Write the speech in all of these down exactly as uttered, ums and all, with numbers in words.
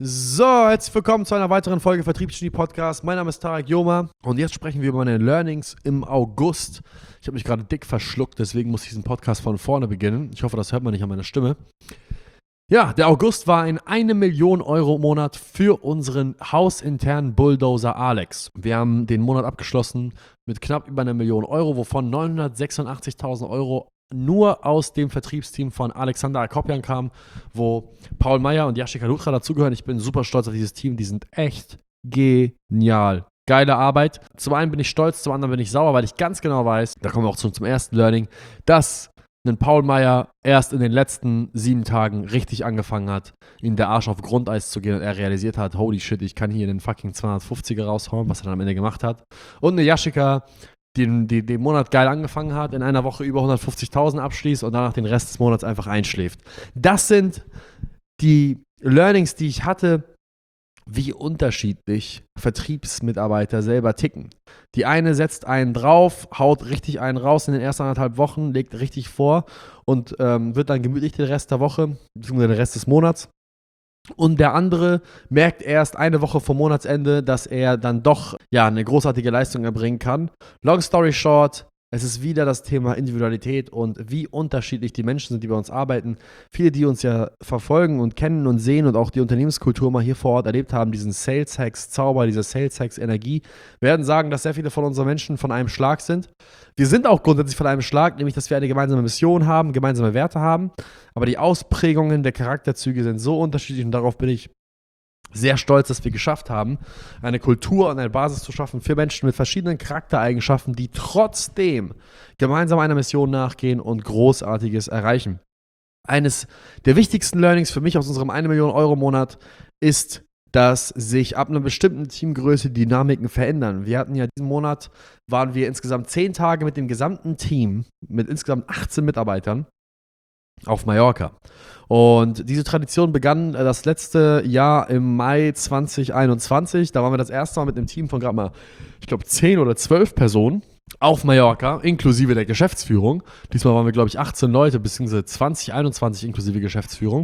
So, herzlich willkommen zu einer weiteren Folge Vertriebsgenie Podcast. Mein Name ist Tarek Joma und jetzt sprechen wir über meine Learnings im August. Ich habe mich gerade dick verschluckt, deswegen muss ich diesen Podcast von vorne beginnen. Ich hoffe, das hört man nicht an meiner Stimme. Ja, der August war ein eine Million Euro Monat für unseren hausinternen Bulldozer Alex. Wir haben den Monat abgeschlossen mit knapp über einer Million Euro, wovon neunhundertsechsundachtzigtausend Euro nur aus dem Vertriebsteam von Alexander Akopian kam, wo Paul Meyer und Yashika Lutra dazugehören. Ich bin super stolz auf dieses Team, die sind echt genial. Geile Arbeit. Zum einen bin ich stolz, zum anderen bin ich sauer, weil ich ganz genau weiß, da kommen wir auch zum, zum ersten Learning, dass ein Paul Meyer erst in den letzten sieben Tagen richtig angefangen hat, in der Arsch auf Grundeis zu gehen und er realisiert hat, holy shit, ich kann hier den fucking zweihundertfünfziger raushauen, was er dann am Ende gemacht hat. Und eine Yashika, die den, den Monat geil angefangen hat, in einer Woche über hundertfünfzigtausend abschließt und danach den Rest des Monats einfach einschläft. Das sind die Learnings, die ich hatte, wie unterschiedlich Vertriebsmitarbeiter selber ticken. Die eine setzt einen drauf, haut richtig einen raus in den ersten anderthalb Wochen, legt richtig vor und ähm, wird dann gemütlich den Rest der Woche, beziehungsweise den Rest des Monats. Und der andere merkt erst eine Woche vor Monatsende, dass er dann doch ja, eine großartige Leistung erbringen kann. Long story short, es ist wieder das Thema Individualität und wie unterschiedlich die Menschen sind, die bei uns arbeiten. Viele, die uns ja verfolgen und kennen und sehen und auch die Unternehmenskultur mal hier vor Ort erlebt haben, diesen Sales-Hacks-Zauber, diese Sales-Hacks-Energie, werden sagen, dass sehr viele von unseren Menschen von einem Schlag sind. Wir sind auch grundsätzlich von einem Schlag, nämlich, dass wir eine gemeinsame Mission haben, gemeinsame Werte haben. Aber die Ausprägungen der Charakterzüge sind so unterschiedlich und darauf bin ich sehr stolz, dass wir geschafft haben, eine Kultur und eine Basis zu schaffen für Menschen mit verschiedenen Charaktereigenschaften, die trotzdem gemeinsam einer Mission nachgehen und Großartiges erreichen. Eines der wichtigsten Learnings für mich aus unserem eine Million Euro Monat ist, dass sich ab einer bestimmten Teamgröße Dynamiken verändern. Wir hatten ja diesen Monat, waren wir insgesamt zehn Tage mit dem gesamten Team, mit insgesamt achtzehn Mitarbeitern, auf Mallorca. Und diese Tradition begann das letzte Jahr im Mai zwanzig einundzwanzig. Da waren wir das erste Mal mit einem Team von gerade mal, ich glaube, zehn oder zwölf Personen auf Mallorca, inklusive der Geschäftsführung. Diesmal waren wir, glaube ich, achtzehn Leute, beziehungsweise zwanzig einundzwanzig inklusive Geschäftsführung.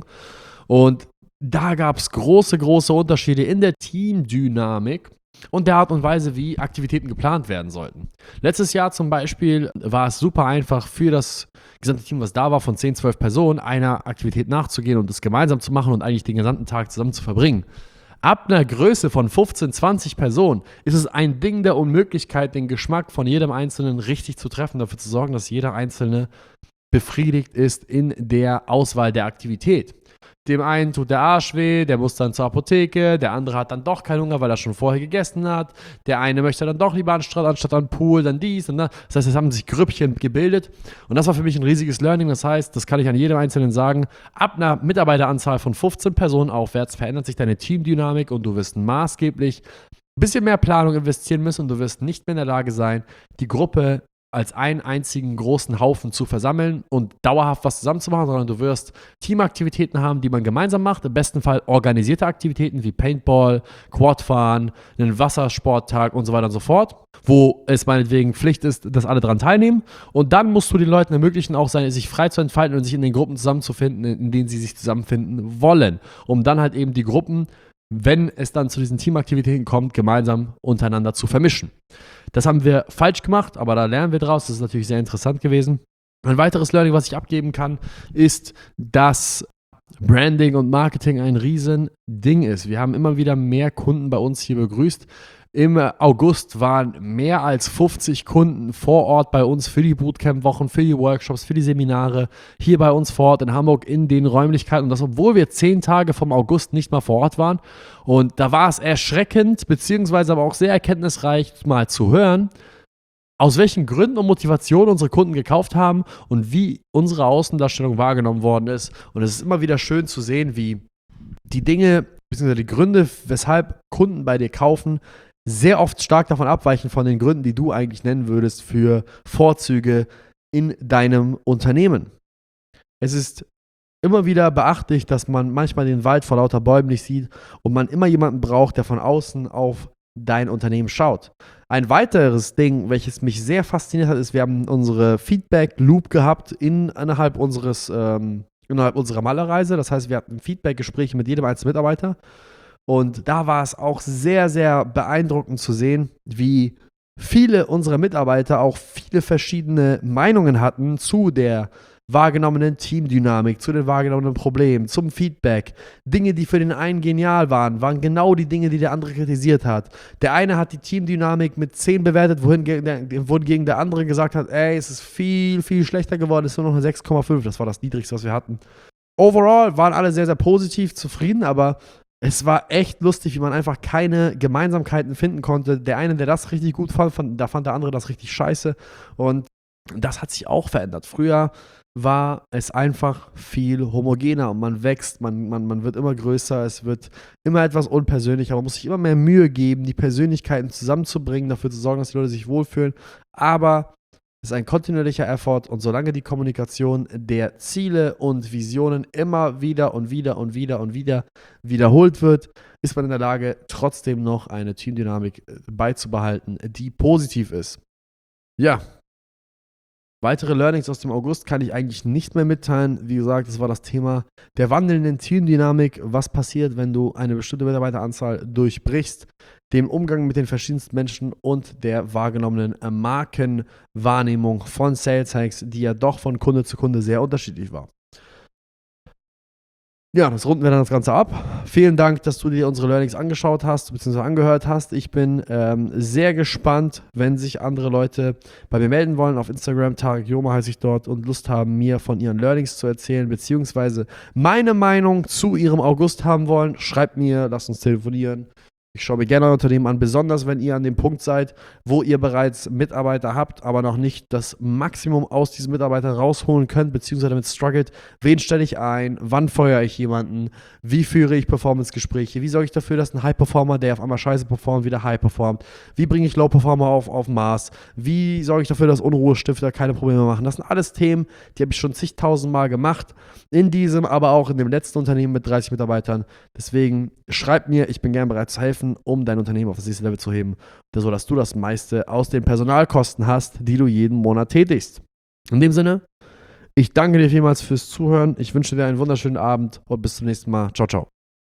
Und da gab es große, große Unterschiede in der Teamdynamik und der Art und Weise, wie Aktivitäten geplant werden sollten. Letztes Jahr zum Beispiel war es super einfach für das gesamte Team, was da war, von zehn, zwölf Personen, einer Aktivität nachzugehen und es gemeinsam zu machen und eigentlich den gesamten Tag zusammen zu verbringen. Ab einer Größe von fünfzehn, zwanzig Personen ist es ein Ding der Unmöglichkeit, den Geschmack von jedem Einzelnen richtig zu treffen, dafür zu sorgen, dass jeder Einzelne befriedigt ist in der Auswahl der Aktivität. Dem einen tut der Arsch weh, der muss dann zur Apotheke, der andere hat dann doch keinen Hunger, weil er schon vorher gegessen hat, der eine möchte dann doch lieber an den Strand anstatt an den Pool, dann dies und das. Das heißt, es haben sich Grüppchen gebildet und das war für mich ein riesiges Learning. Das heißt, das kann ich an jedem Einzelnen sagen, ab einer Mitarbeiteranzahl von fünfzehn Personen aufwärts verändert sich deine Teamdynamik und du wirst maßgeblich ein bisschen mehr Planung investieren müssen und du wirst nicht mehr in der Lage sein, die Gruppe als einen einzigen großen Haufen zu versammeln und dauerhaft was zusammenzumachen, sondern du wirst Teamaktivitäten haben, die man gemeinsam macht, im besten Fall organisierte Aktivitäten wie Paintball, Quadfahren, einen Wassersporttag und so weiter und so fort, wo es meinetwegen Pflicht ist, dass alle daran teilnehmen und dann musst du den Leuten ermöglichen, auch sein, sich frei zu entfalten und sich in den Gruppen zusammenzufinden, in denen sie sich zusammenfinden wollen, um dann halt eben die Gruppen, wenn es dann zu diesen Teamaktivitäten kommt, gemeinsam untereinander zu vermischen. Das haben wir falsch gemacht, aber da lernen wir draus. Das ist natürlich sehr interessant gewesen. Ein weiteres Learning, was ich abgeben kann, ist, dass Branding und Marketing ein Riesending ist. Wir haben immer wieder mehr Kunden bei uns hier begrüßt. Im August waren mehr als fünfzig Kunden vor Ort bei uns für die Bootcamp-Wochen, für die Workshops, für die Seminare, hier bei uns vor Ort in Hamburg in den Räumlichkeiten. Und das, obwohl wir zehn Tage vom August nicht mal vor Ort waren. Und da war es erschreckend, beziehungsweise aber auch sehr erkenntnisreich, mal zu hören, aus welchen Gründen und Motivationen unsere Kunden gekauft haben und wie unsere Außendarstellung wahrgenommen worden ist. Und es ist immer wieder schön zu sehen, wie die Dinge, beziehungsweise die Gründe, weshalb Kunden bei dir kaufen, sehr oft stark davon abweichen von den Gründen, die du eigentlich nennen würdest für Vorzüge in deinem Unternehmen. Es ist immer wieder beachtlich, dass man manchmal den Wald vor lauter Bäumen nicht sieht und man immer jemanden braucht, der von außen auf dein Unternehmen schaut. Ein weiteres Ding, welches mich sehr fasziniert hat, ist, wir haben unsere Feedback-Loop gehabt in, innerhalb, unseres, ähm, innerhalb unserer Malerreise. Das heißt, wir hatten Feedback-Gespräche mit jedem einzelnen Mitarbeiter, Und da war es auch sehr, sehr beeindruckend zu sehen, wie viele unserer Mitarbeiter auch viele verschiedene Meinungen hatten zu der wahrgenommenen Teamdynamik, zu den wahrgenommenen Problemen, zum Feedback. Dinge, die für den einen genial waren, waren genau die Dinge, die der andere kritisiert hat. Der eine hat die Teamdynamik mit zehn bewertet, wohingegen der, wohingegen der andere gesagt hat, ey, es ist viel, viel schlechter geworden, es ist nur noch eine sechs Komma fünf. Das war das Niedrigste, was wir hatten. Overall waren alle sehr, sehr positiv zufrieden, aber es war echt lustig, wie man einfach keine Gemeinsamkeiten finden konnte. Der eine, der das richtig gut fand, fand da fand der andere das richtig scheiße. Und das hat sich auch verändert. Früher war es einfach viel homogener und man wächst, man, man, man wird immer größer, es wird immer etwas unpersönlicher, man muss sich immer mehr Mühe geben, die Persönlichkeiten zusammenzubringen, dafür zu sorgen, dass die Leute sich wohlfühlen, aber es ist ein kontinuierlicher Effort und solange die Kommunikation der Ziele und Visionen immer wieder und wieder und wieder und wieder wiederholt wird, ist man in der Lage, trotzdem noch eine Teamdynamik beizubehalten, die positiv ist. Ja, weitere Learnings aus dem August kann ich eigentlich nicht mehr mitteilen. Wie gesagt, das war das Thema der wandelnden Teamdynamik. Was passiert, wenn du eine bestimmte Mitarbeiteranzahl durchbrichst? Dem Umgang mit den verschiedensten Menschen und der wahrgenommenen Markenwahrnehmung von Sales Hacks, die ja doch von Kunde zu Kunde sehr unterschiedlich war. Ja, das runden wir dann das Ganze ab. Vielen Dank, dass du dir unsere Learnings angeschaut hast bzw. angehört hast. Ich bin ähm, sehr gespannt, wenn sich andere Leute bei mir melden wollen. Auf Instagram, Tarek Yoma heiße ich dort, und Lust haben, mir von ihren Learnings zu erzählen bzw. meine Meinung zu ihrem August haben wollen. Schreibt mir, lasst uns telefonieren. Ich schaue mir gerne euer Unternehmen an, besonders wenn ihr an dem Punkt seid, wo ihr bereits Mitarbeiter habt, aber noch nicht das Maximum aus diesen Mitarbeitern rausholen könnt, beziehungsweise damit struggelt. Wen stelle ich ein? Wann feuere ich jemanden? Wie führe ich Performance-Gespräche? Wie sorge ich dafür, dass ein High-Performer, der auf einmal scheiße performt, wieder high performt? Wie bringe ich Low-Performer auf, auf Maß? Wie sorge ich dafür, dass Unruhestifter keine Probleme machen? Das sind alles Themen, die habe ich schon zigtausend Mal gemacht. In diesem, aber auch in dem letzten Unternehmen mit dreißig Mitarbeitern. Deswegen schreibt mir, ich bin gerne bereit zu helfen, um dein Unternehmen auf das nächste Level zu heben, sodass du das meiste aus den Personalkosten hast, die du jeden Monat tätigst. In dem Sinne, ich danke dir vielmals fürs Zuhören. Ich wünsche dir einen wunderschönen Abend und bis zum nächsten Mal. Ciao, ciao.